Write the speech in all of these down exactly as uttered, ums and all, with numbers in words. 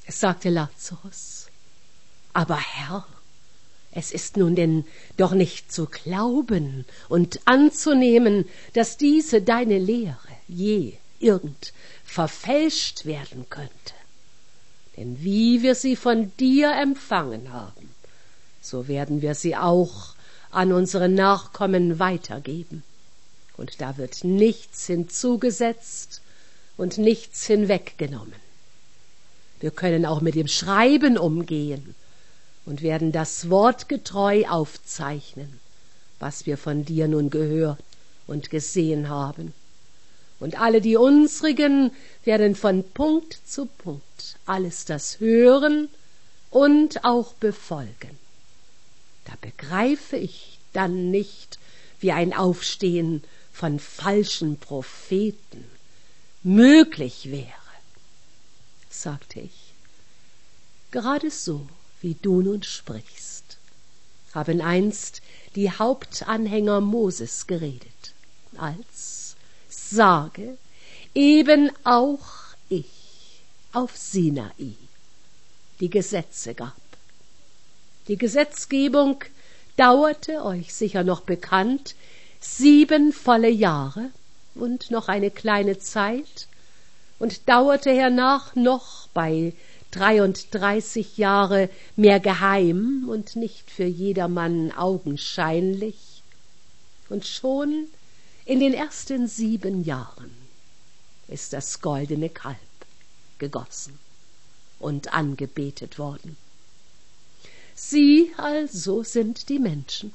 sagte Lazarus. Aber Herr, es ist nun denn doch nicht zu glauben und anzunehmen, dass diese deine Lehre je irgend verfälscht werden könnte. Denn wie wir sie von dir empfangen haben, so werden wir sie auch an unsere Nachkommen weitergeben. Und da wird nichts hinzugesetzt und nichts hinweggenommen. Wir können auch mit dem Schreiben umgehen und werden das Wort getreu aufzeichnen, was wir von dir nun gehört und gesehen haben. Und alle die unsrigen werden von Punkt zu Punkt alles das hören und auch befolgen. Da begreife ich dann nicht, wie ein Aufstehen von falschen Propheten möglich wäre, sagte ich. Gerade so, wie du nun sprichst, haben einst die Hauptanhänger Moses geredet, als sage, eben auch ich auf Sinai die Gesetze gab. Die Gesetzgebung dauerte, euch sicher noch bekannt, sieben volle Jahre und noch eine kleine Zeit und dauerte hernach noch bei dreiunddreißig Jahre mehr geheim und nicht für jedermann augenscheinlich. Und schon in den ersten sieben Jahren ist das goldene Kalb gegossen und angebetet worden. Sie also sind die Menschen.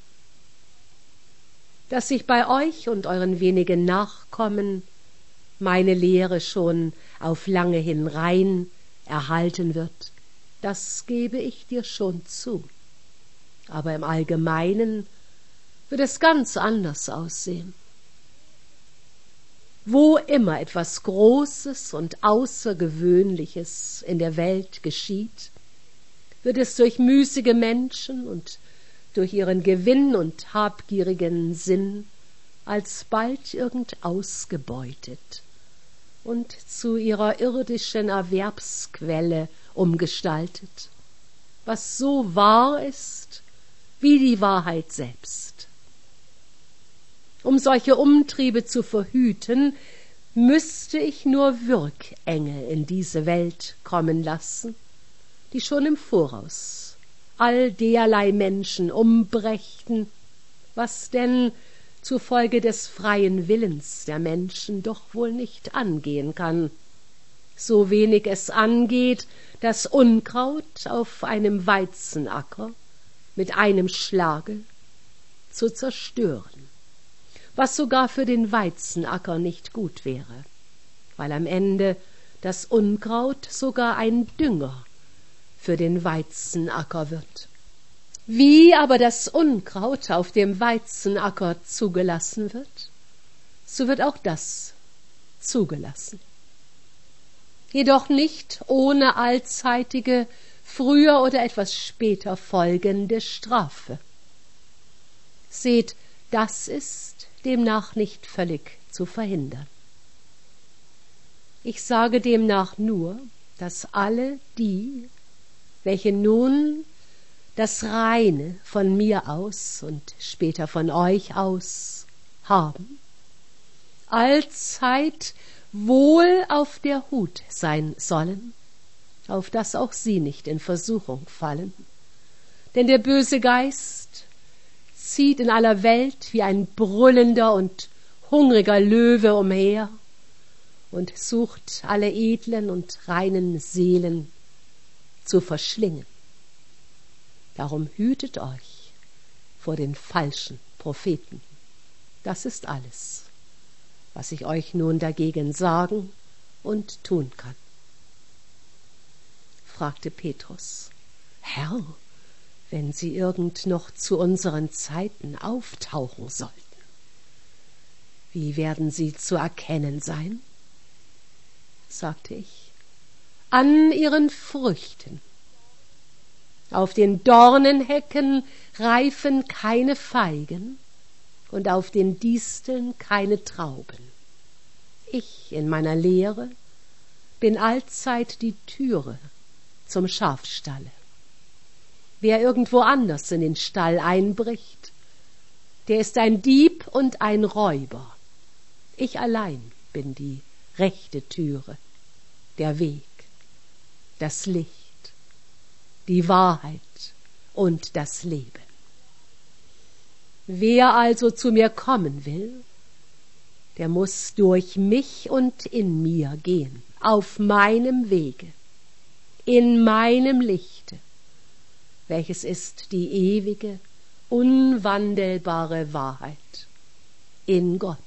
Dass sich bei euch und euren wenigen Nachkommen meine Lehre schon auf lange hin rein erhalten wird, das gebe ich dir schon zu. Aber im Allgemeinen wird es ganz anders aussehen. Wo immer etwas Großes und Außergewöhnliches in der Welt geschieht, wird es durch müßige Menschen und durch ihren Gewinn und habgierigen Sinn alsbald irgend ausgebeutet und zu ihrer irdischen Erwerbsquelle umgestaltet, was so wahr ist wie die Wahrheit selbst. Um solche Umtriebe zu verhüten, müsste ich nur Wirkengel in diese Welt kommen lassen, die schon im Voraus all derlei Menschen umbrächten, was denn zufolge des freien Willens der Menschen doch wohl nicht angehen kann, so wenig es angeht, das Unkraut auf einem Weizenacker mit einem Schlage zu zerstören, was sogar für den Weizenacker nicht gut wäre, weil am Ende das Unkraut sogar ein Dünger für den Weizenacker wird. Wie aber das Unkraut auf dem Weizenacker zugelassen wird, so wird auch das zugelassen. Jedoch nicht ohne allzeitige, früher oder etwas später folgende Strafe. Seht, das ist demnach nicht völlig zu verhindern. Ich sage demnach nur, dass alle die, welche nun das Reine von mir aus und später von euch aus haben, allzeit wohl auf der Hut sein sollen, auf dass auch sie nicht in Versuchung fallen. Denn der böse Geist zieht in aller Welt wie ein brüllender und hungriger Löwe umher und sucht alle edlen und reinen Seelen zu verschlingen. Darum hütet euch vor den falschen Propheten. Das ist alles, was ich euch nun dagegen sagen und tun kann. Fragte Petrus: Herr, wenn sie irgend noch zu unseren Zeiten auftauchen sollten, wie werden sie zu erkennen sein? Sagte ich: An ihren Früchten. Auf den Dornenhecken reifen keine Feigen und auf den Disteln keine Trauben. Ich in meiner Lehre bin allzeit die Türe zum Schafstalle. Wer irgendwo anders in den Stall einbricht, der ist ein Dieb und ein Räuber. Ich allein bin die rechte Türe, der Weg, das Licht, die Wahrheit und das Leben. Wer also zu mir kommen will, der muss durch mich und in mir gehen, auf meinem Wege, in meinem Lichte, welches ist die ewige, unwandelbare Wahrheit in Gott.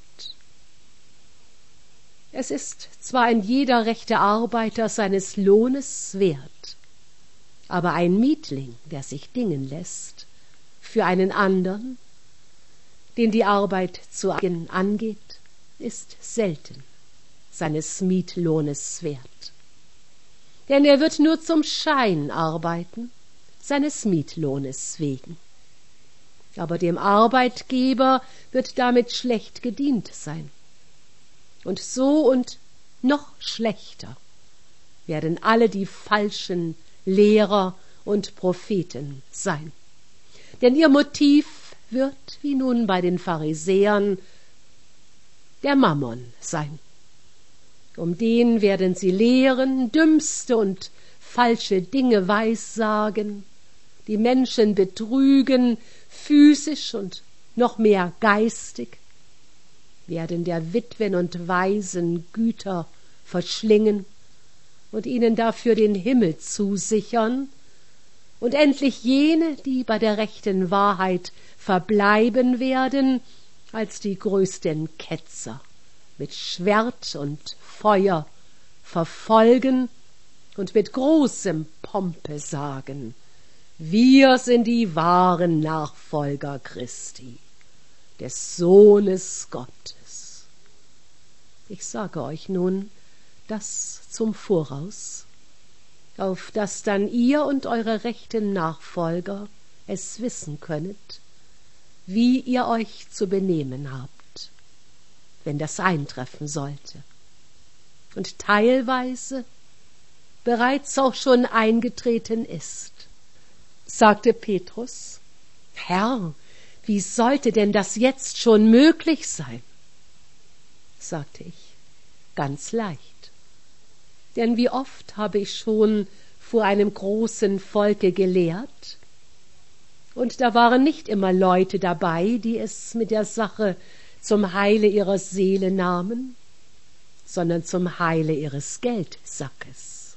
Es ist zwar ein jeder rechte Arbeiter seines Lohnes wert, aber ein Mietling, der sich dingen lässt, für einen andern, den die Arbeit zu eigen angeht, ist selten seines Mietlohnes wert. Denn er wird nur zum Schein arbeiten, seines Mietlohnes wegen. Aber dem Arbeitgeber wird damit schlecht gedient sein. Und so und noch schlechter werden alle die falschen Lehrer und Propheten sein. Denn ihr Motiv wird, wie nun bei den Pharisäern, der Mammon sein. Um den werden sie lehren, dümmste und falsche Dinge weissagen, die Menschen betrügen, physisch und noch mehr geistig, werden der Witwen und Waisen Güter verschlingen und ihnen dafür den Himmel zusichern, und endlich jene, die bei der rechten Wahrheit verbleiben werden, als die größten Ketzer mit Schwert und Feuer verfolgen und mit großem Pompe sagen: Wir sind die wahren Nachfolger Christi, des Sohnes Gottes. Ich sage euch nun das zum Voraus, auf dass dann ihr und eure rechten Nachfolger es wissen könnet, wie ihr euch zu benehmen habt, wenn das eintreffen sollte, und teilweise bereits auch schon eingetreten ist. Sagte Petrus: Herr, wie sollte denn das jetzt schon möglich sein? Sagte ich: Ganz leicht. Denn wie oft habe ich schon vor einem großen Volke gelehrt, und da waren nicht immer Leute dabei, die es mit der Sache zum Heile ihrer Seele nahmen, sondern zum Heile ihres Geldsackes.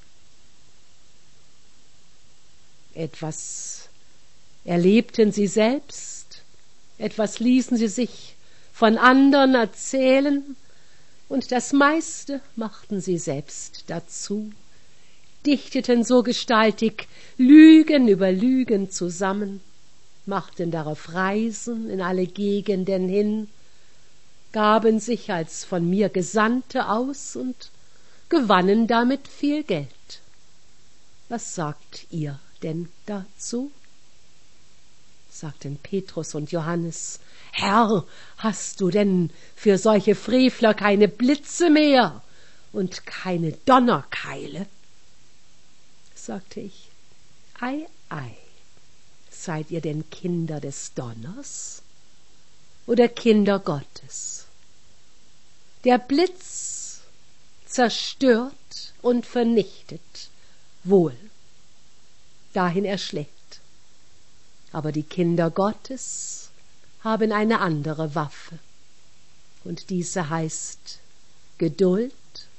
Etwas erlebten sie selbst, etwas ließen sie sich von anderen erzählen, und das meiste machten sie selbst dazu, dichteten so gestaltig Lügen über Lügen zusammen, machten darauf Reisen in alle Gegenden hin, gaben sich als von mir Gesandte aus und gewannen damit viel Geld. Was sagt ihr denn dazu? Sagten Petrus und Johannes: Herr, hast du denn für solche Frevler keine Blitze mehr und keine Donnerkeile? Sagte ich: Ei, ei, seid ihr denn Kinder des Donners oder Kinder Gottes? Der Blitz zerstört und vernichtet, wohl, dahin erschlägt. Aber die Kinder Gottes haben eine andere Waffe, und diese heißt Geduld,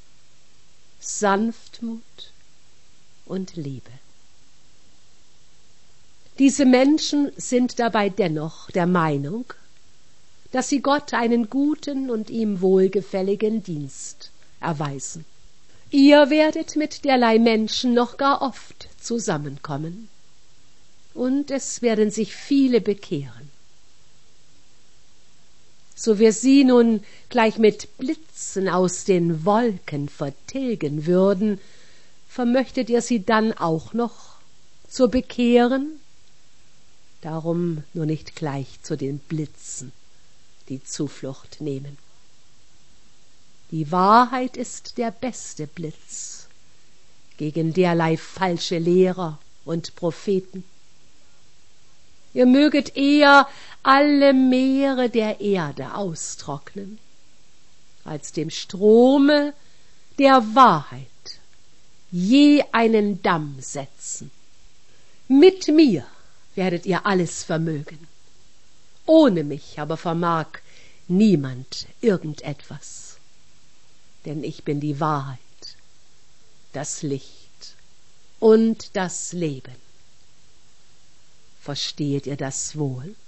Sanftmut und Liebe. Diese Menschen sind dabei dennoch der Meinung, dass sie Gott einen guten und ihm wohlgefälligen Dienst erweisen. Ihr werdet mit derlei Menschen noch gar oft zusammenkommen, und es werden sich viele bekehren. So wir sie nun gleich mit Blitzen aus den Wolken vertilgen würden, vermöchtet ihr sie dann auch noch zu bekehren? Darum nur nicht gleich zu den Blitzen die Zuflucht nehmen. Die Wahrheit ist der beste Blitz, gegen derlei falsche Lehrer und Propheten. Ihr möget eher alle Meere der Erde austrocknen, als dem Strome der Wahrheit je einen Damm setzen. Mit mir werdet ihr alles vermögen, ohne mich aber vermag niemand irgendetwas, denn ich bin die Wahrheit, das Licht und das Leben. Versteht ihr das wohl?